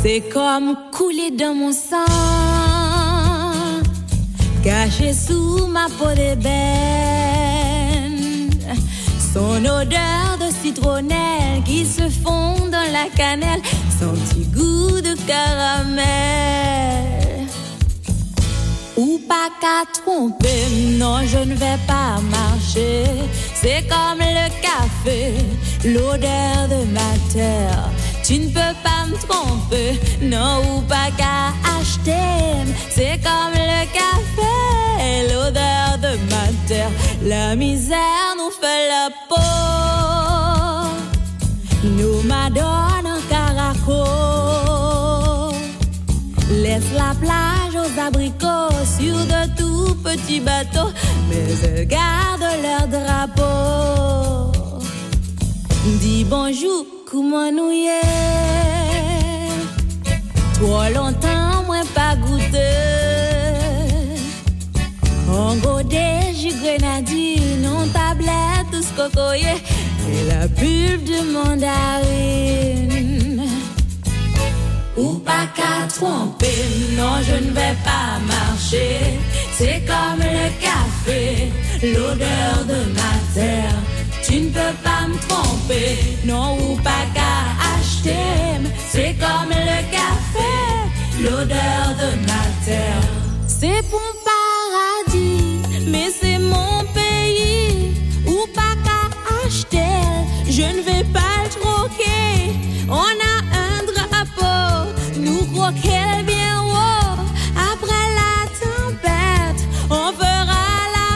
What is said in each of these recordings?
C'est comme couler dans mon sang, caché sous ma peau d'ébène. Son odeur de citronnelle qui se fond dans la cannelle, son petit goût de caramel. Ou pas qu'à tromper, non je ne vais pas marcher. C'est comme le café, l'odeur de ma terre. Tu ne peux pas me tromper, non ou pas qu'à acheter. C'est comme le café, l'odeur de ma terre. La misère nous fait la peau, nous m'adonne en caraco. Laisse la plage aux abricots sur de tout petits bateaux, mais elles gardent leur drapeau. Dis bonjour, comment nous y est? Trop longtemps, moi pas goûté. Congo des jus grenadine, non tablette, tout ce cocoyer, et la pulpe de mandarine. Ou pas qu'à tromper, non je ne vais pas marcher. C'est comme le café, l'odeur de ma terre. Tu ne peux pas me tromper, non ou pas qu'à acheter. C'est comme le café, l'odeur de ma terre. C'est pour paradis, mais c'est mon pays. Ou pas qu'à acheter, je ne vais pas le troquer. On a un drapeau, nous croquer bien haut. Après la tempête, on fera la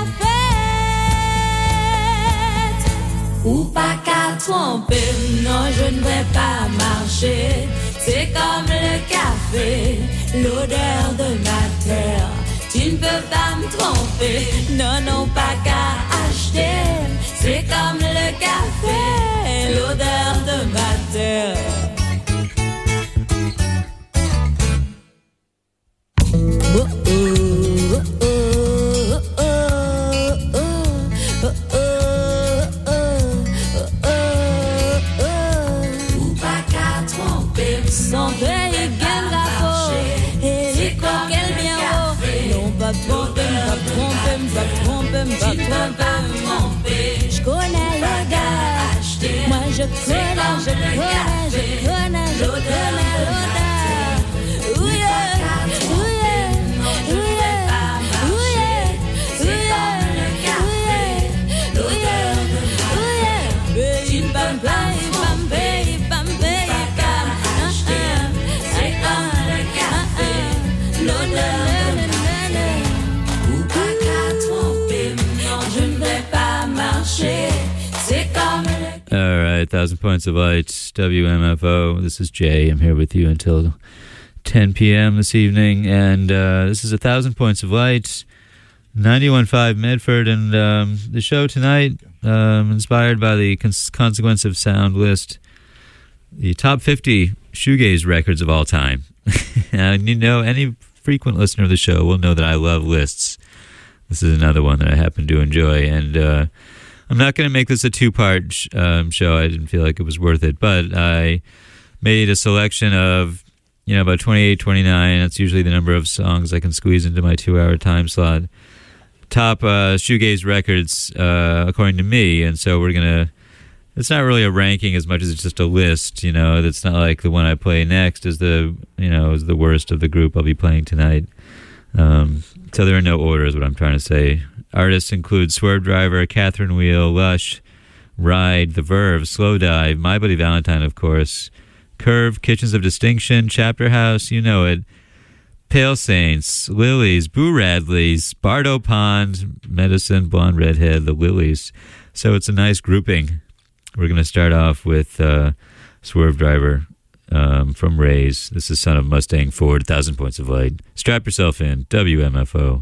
fête. Ou pas qu'à tromper, non je ne vais pas marcher. C'est comme le café, l'odeur de ma terre. Tu ne peux pas me tromper, non, non, pas qu'à acheter. C'est comme le café, l'odeur de ma terre. Ou pas qu'à tromper, son pays gagne la peau. Et les coquelles bien haut. Non, pas tromper, pas tromper, pas tromper, pas tromper. Je connais le gars. Moi je connais l'odeur. All right, 1,000 Points of Light, WMFO. This is Jay. I'm here with you until 10 p.m. this evening. And this is 1,000 Points of Light, 91.5 Medford. And the show tonight, inspired by the Consequence of Sound list, the top 50 shoegaze records of all time. And you know, any frequent listener of the show will know that I love lists. This is another one that I happen to enjoy. And I'm not going to make this a two-part show. I didn't feel like it was worth it. But I made a selection of, about 28, 29. That's usually the number of songs I can squeeze into my 2-hour time slot. Top shoegaze records, according to me. And so we're going to... It's not really a ranking as much as it's just a list, That's not like the one I play next is the worst of the group I'll be playing tonight. So there are no orders, what I'm trying to say. Artists include Swervedriver, Catherine Wheel, Lush, Ride, The Verve, Slow Dive, My Buddy Valentine, of course, Curve, Kitchens of Distinction, Chapter House, you know it, Pale Saints, Lilies, Boo Radleys, Bardo Pond, Medicine, Blonde Redhead, The Lilies. So it's a nice grouping. We're going to start off with Swervedriver from Rays. This is Son of Mustang Ford, 1,000 Points of Light. Strap yourself in, WMFO.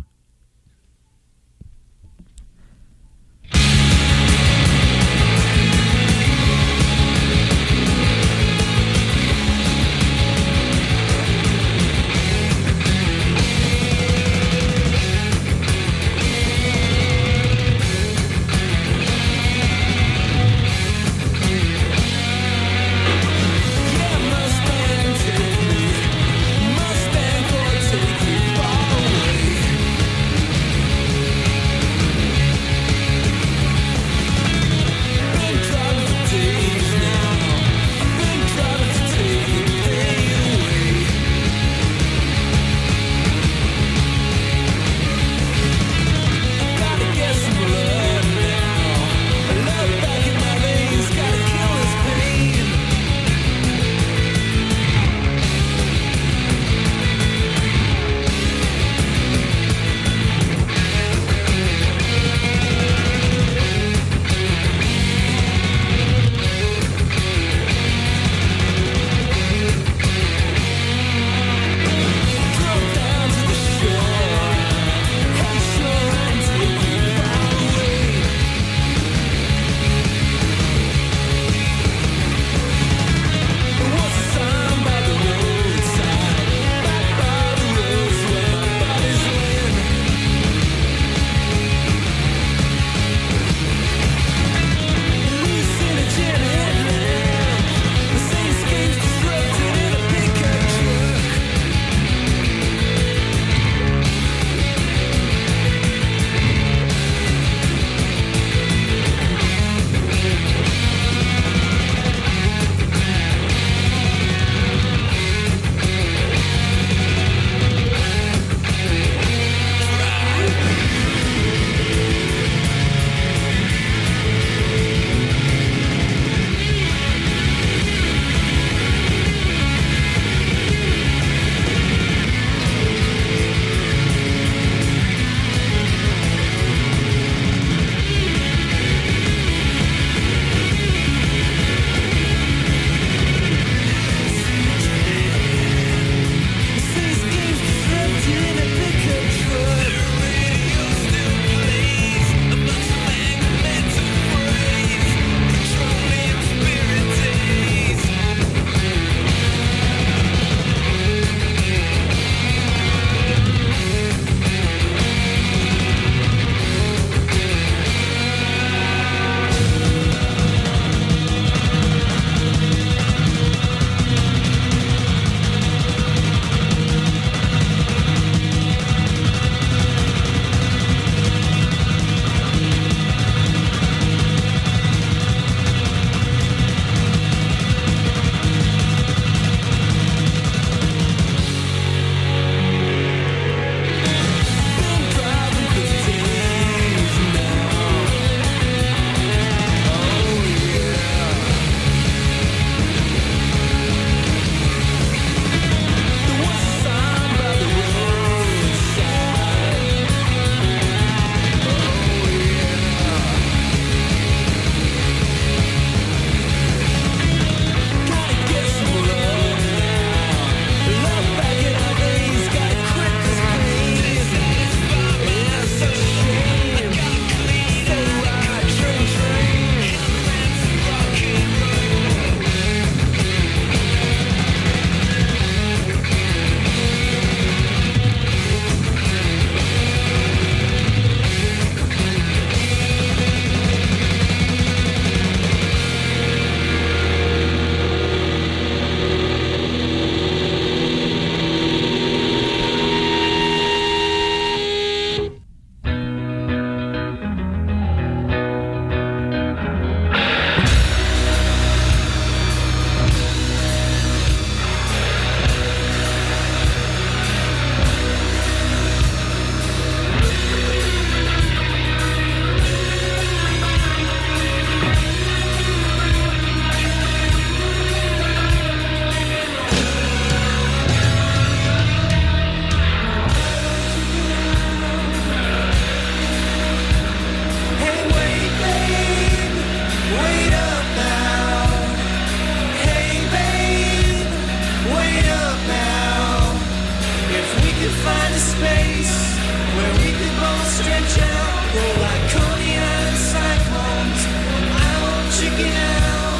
it up now. If we could find a space where we could both stretch out, roll like Kodiak cyclones, I won't chicken out.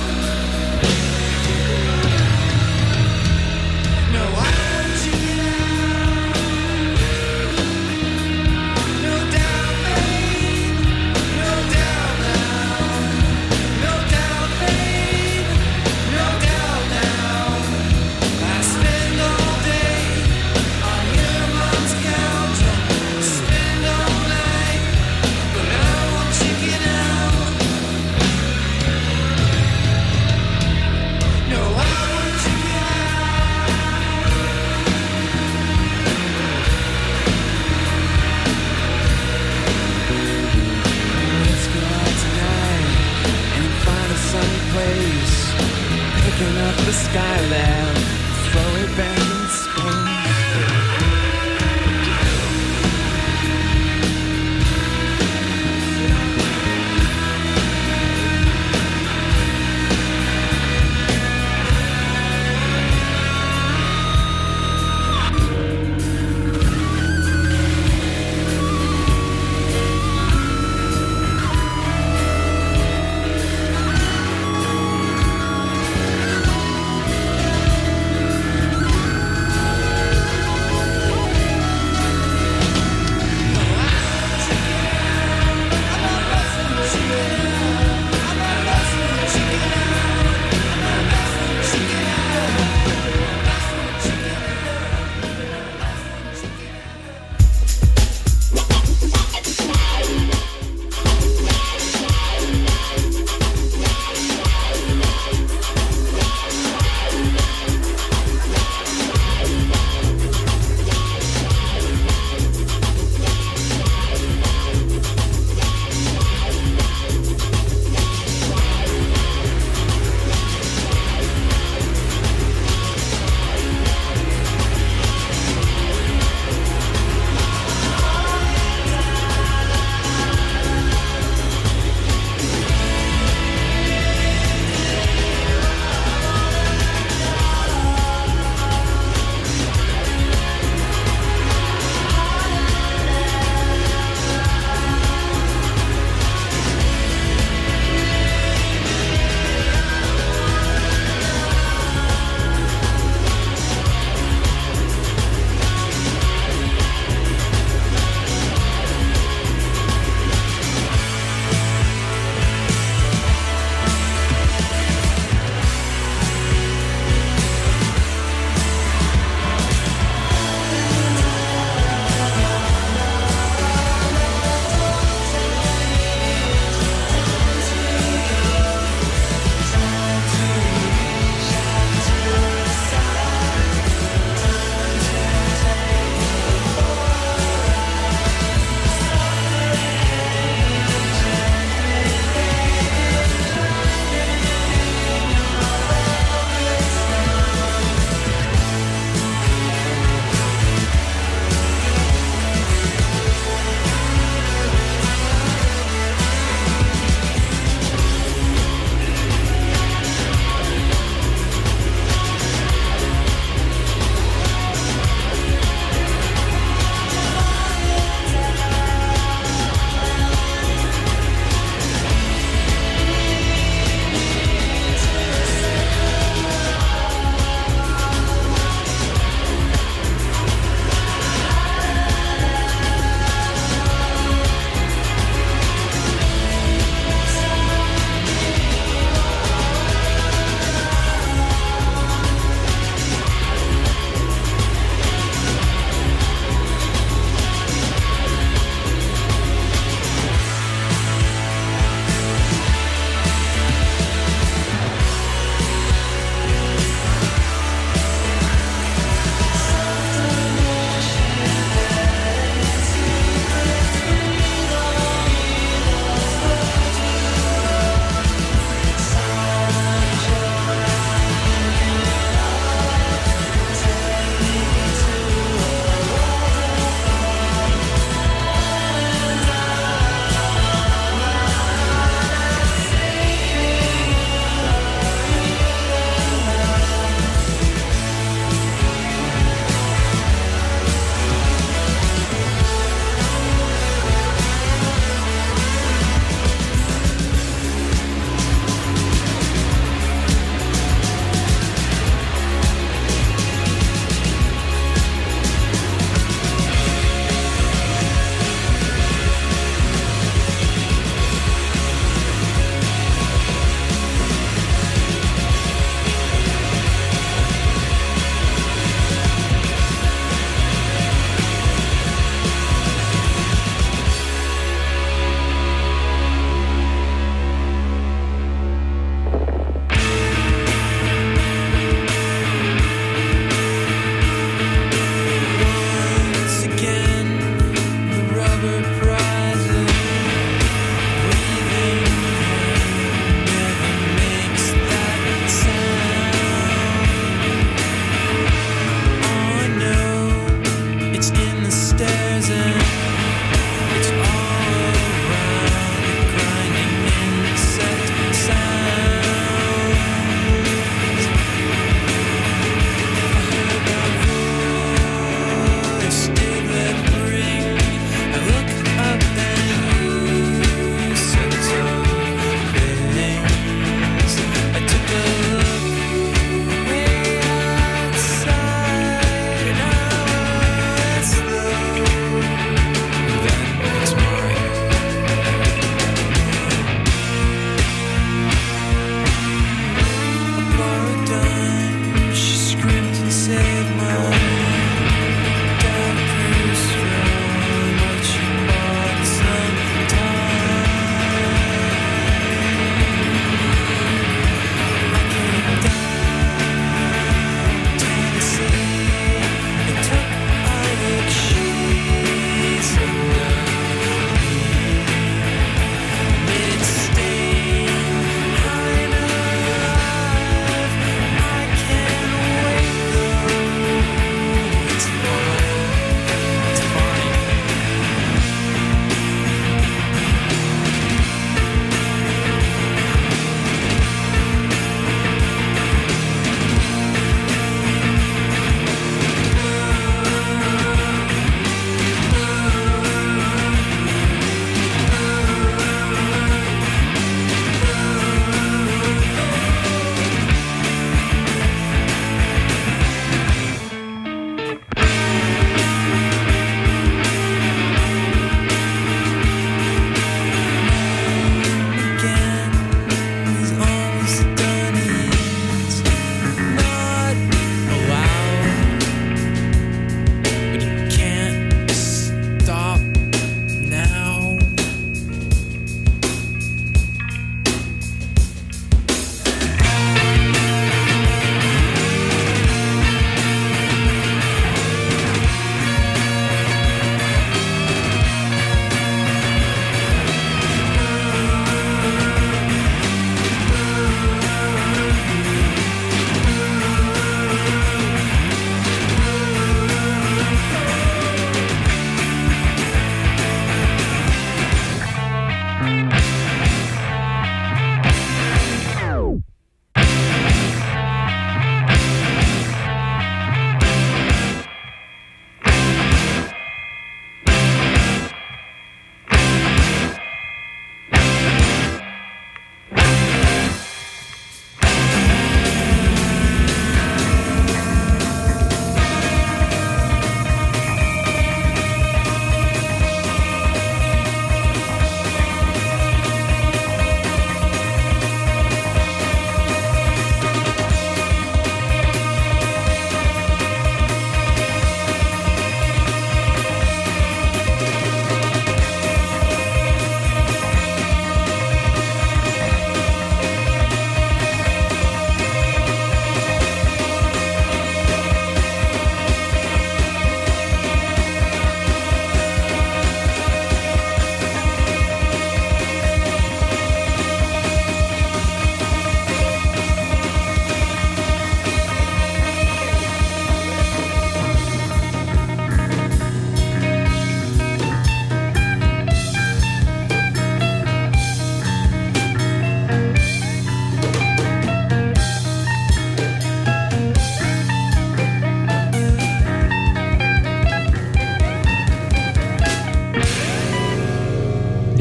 No, I won't chicken out. No doubt, babe. No doubt now. No doubt, babe. No doubt now. I spend all day on your mom's couch. Spend all night, but I won't chicken out.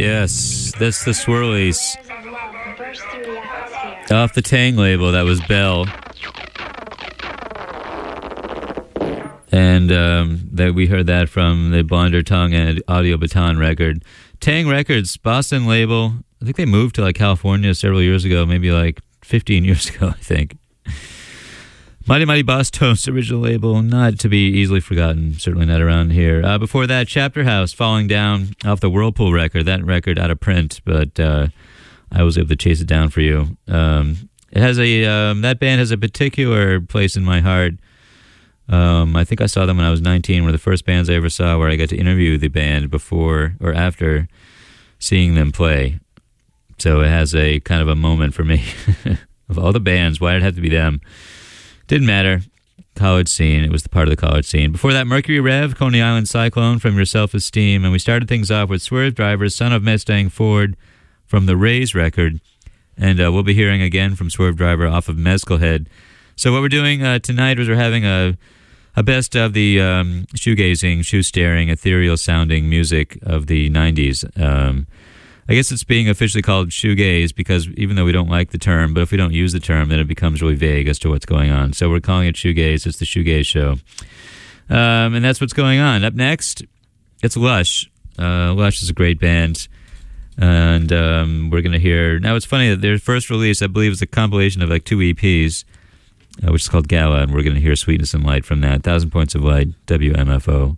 Yes, that's the Swirlies. Off the Tang label, that was Bell. And that we heard that from the Blonder Tongue and Audio Baton record. Tang Records, Boston label. I think they moved to like California several years ago, maybe like 15 years ago, I think. Mighty Mighty Boss Toast, original label, not to be easily forgotten, certainly not around here. Before that, Chapter House, Falling Down, off the Whirlpool record, that record out of print, but I was able to chase it down for you. It has that band has a particular place in my heart. I think I saw them when I was 19, one of the first bands I ever saw where I got to interview the band before or after seeing them play. So it has a kind of a moment for me. Of all the bands, why did it have to be them? Didn't matter. College scene. It was the part of the college scene. Before that, Mercury Rev, Coney Island Cyclone from Your Self-Esteem. And we started things off with Swerve Driver, Son of Mustang Ford from the Rays record. And we'll be hearing again from Swerve Driver off of Mezcal Head. So what we're doing tonight is we're having a best of the shoegazing, shoe-staring, ethereal-sounding music of the 90s. I guess it's being officially called shoegaze because even though we don't like the term, but if we don't use the term, then it becomes really vague as to what's going on. So we're calling it shoegaze. It's the Shoegaze Show. And that's what's going on. Up next, it's Lush. Lush is a great band. And we're going to hear... Now, it's funny that their first release, I believe, is a compilation of like 2 EPs, which is called Gala, and we're going to hear Sweetness and Light from that. 1,000 Points of Light, WMFO.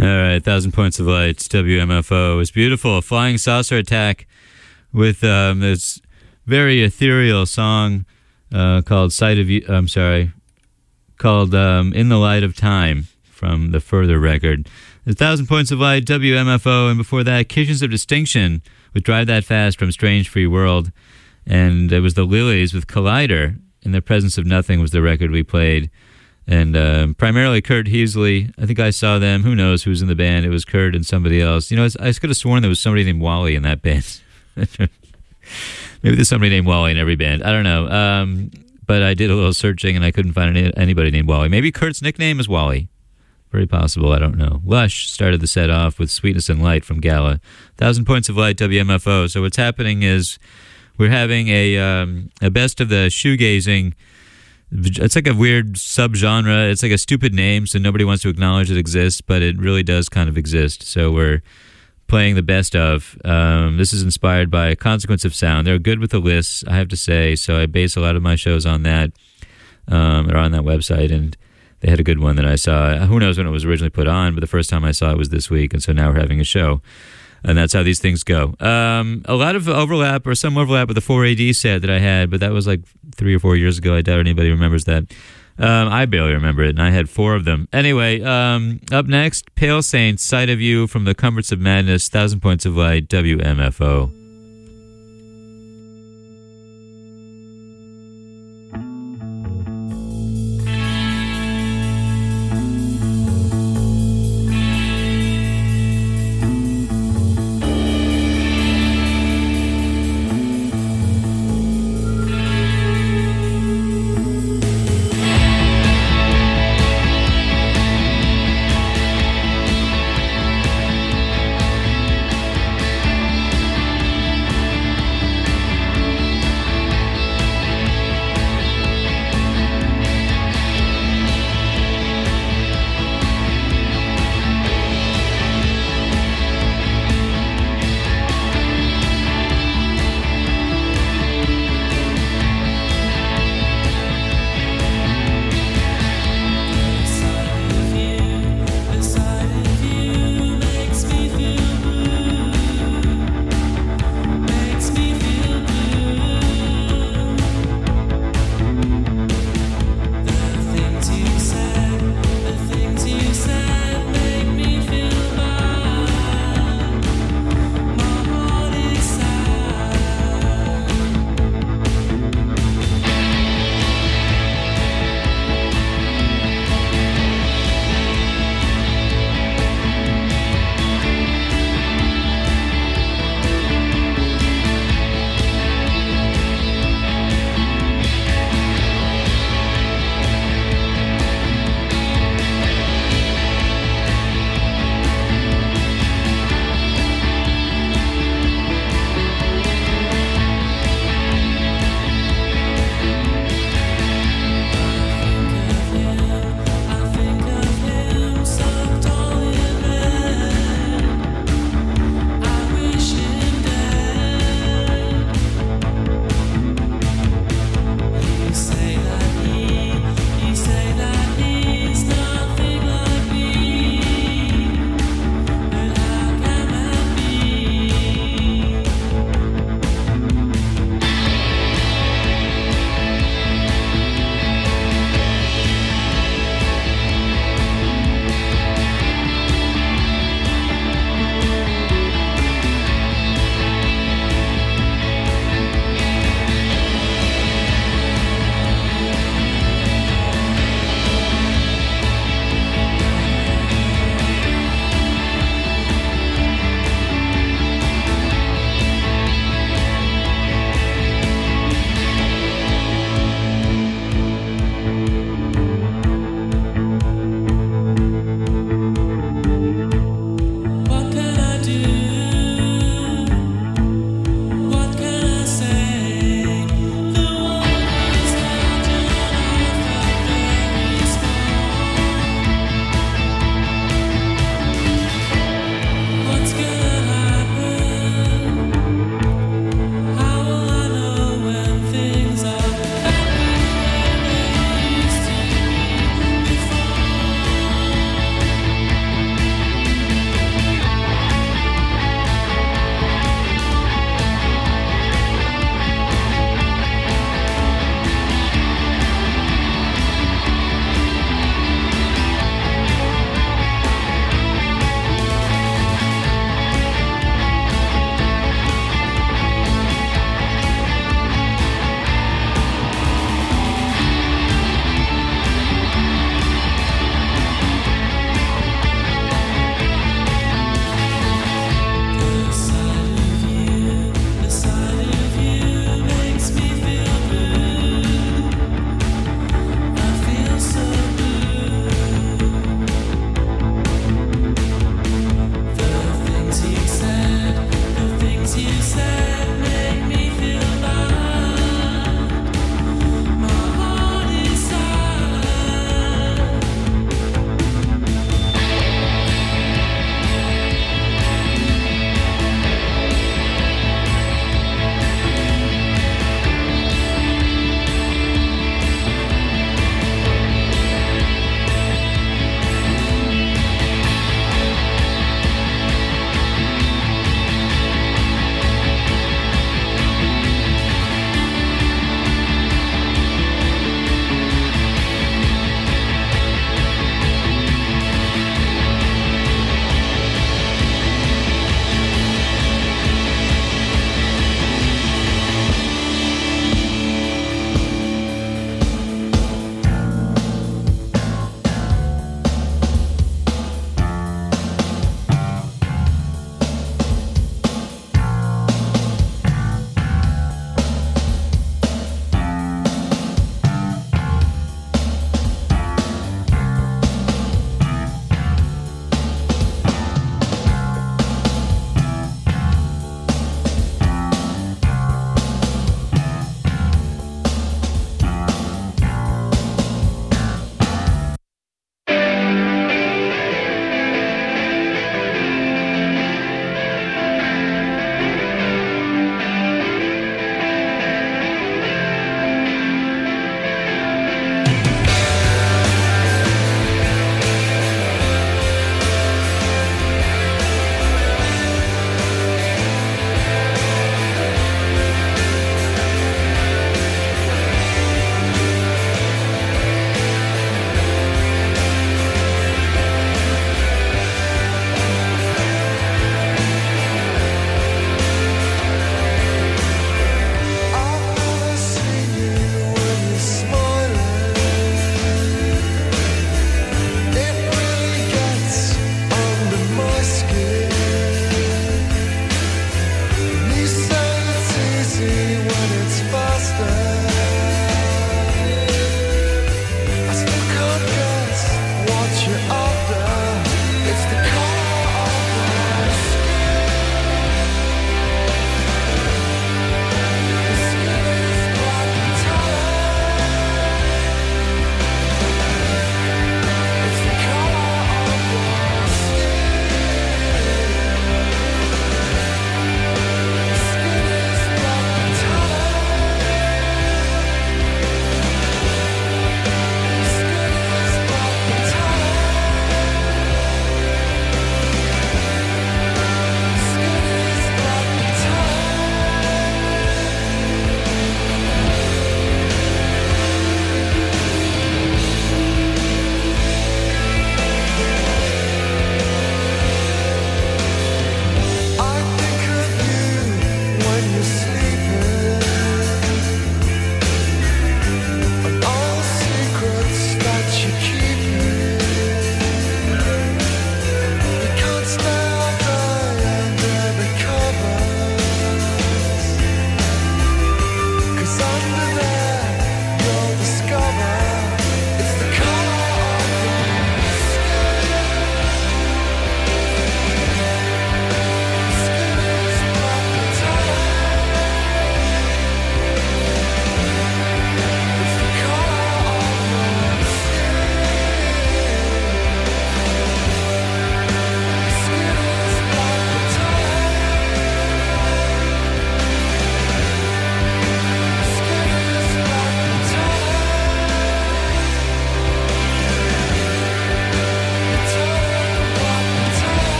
All right, 1,000 Points of Light, WMFO. It was beautiful. A Flying Saucer Attack with this very ethereal song called Sight of You. I'm sorry, called In the Light of Time from the Further record. 1,000 Points of Light, WMFO, and before that, Kitchens of Distinction with Drive That Fast from Strange Free World. And it was the Lilies with Collider. In the Presence of Nothing was the record we played. And primarily Kurt Heasley. I think I saw them. Who knows who's in the band? It was Kurt and somebody else. You know, I could have sworn there was somebody named Wally in that band. Maybe there's somebody named Wally in every band. I don't know. But I did a little searching and I couldn't find anybody named Wally. Maybe Kurt's nickname is Wally. Very possible. I don't know. Lush started the set off with Sweetness and Light from Gala. 1,000 Points of Light, WMFO. So what's happening is we're having a best of the shoegazing. It's like a weird subgenre. It's like a stupid name, so nobody wants to acknowledge it exists, but it really does kind of exist. So we're playing the best of. This is inspired by Consequence of Sound. They're good with the lists, I have to say, so I base a lot of my shows on that. They're on that website, and they had a good one that I saw. Who knows when it was originally put on, but the first time I saw it was this week, and so now we're having a show. And that's how these things go. A lot of overlap, or some overlap with the 4AD set that I had, but that was like 3 or 4 years ago. I doubt anybody remembers that. I barely remember it, and I had 4 of them. Anyway, up next, Pale Saints, Sight of You from the Comforts of Madness, 1,000 Points of Light, WMFO.